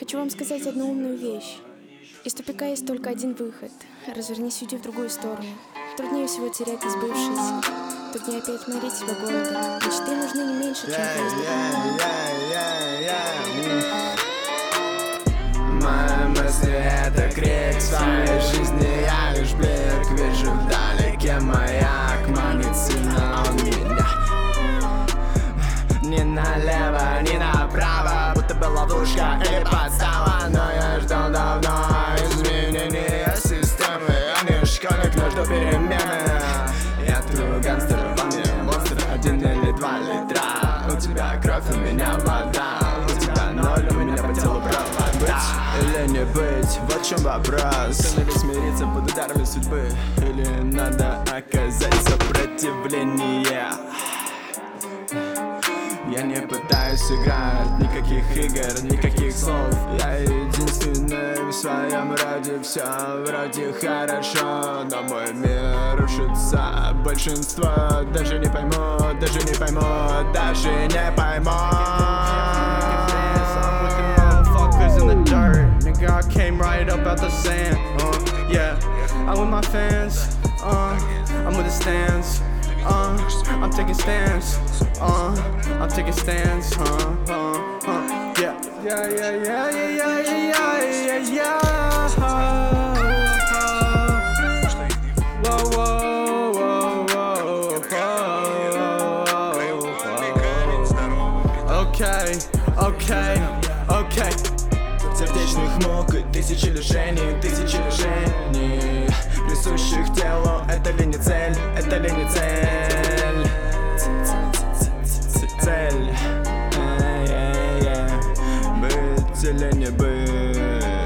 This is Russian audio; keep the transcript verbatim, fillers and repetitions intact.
Хочу вам сказать одну умную вещь. Из тупика есть только один выход. Развернись, уйди в другую сторону. Труднее всего терять избывшись. Труднее опять морить себя голодом. Мечты нужны не меньше, чем воздух. Мои мысли — это крик в своей жизни. Я лишь блик, вижу вдалеке маяк. Манит сильно он меня. Ни налево, ни направо, будто бы ловушка или подстава. Но я ждал давно изменения системы. Я не школьник, но жду перемены. Я тру гангстер, во мне монстр. Один или два литра. У тебя кровь, у меня вода. У тебя ноль, у меня по телу провода. Быть или не быть, вот в чем вопрос. Стоит ли смириться под ударами судьбы, или надо оказать сопротивление? Я не пытаюсь играть никаких игр, никаких слов. Я единственный в своем роде, все вроде хорошо. Но мой мир рушится, большинство даже не пойму, даже не пойму, даже не пойму. In the dirt, nigga, I came right up out the sand. Uh, yeah, I'm with my fans. Uh, I'm with the stands. Uh, I'm taking stands. Uh, I'm taking stands. Uh, uh, uh, yeah, yeah, yeah, yeah, yeah, yeah, yeah, yeah, yeah. Whoa, whoa, whoa, whoa, whoa. Okay, okay, okay. Сердечных мук и тысячи лишений, тысячи лишений, присущих телу. Это ли не цель, это ли не цель? Цель, быть или не быть?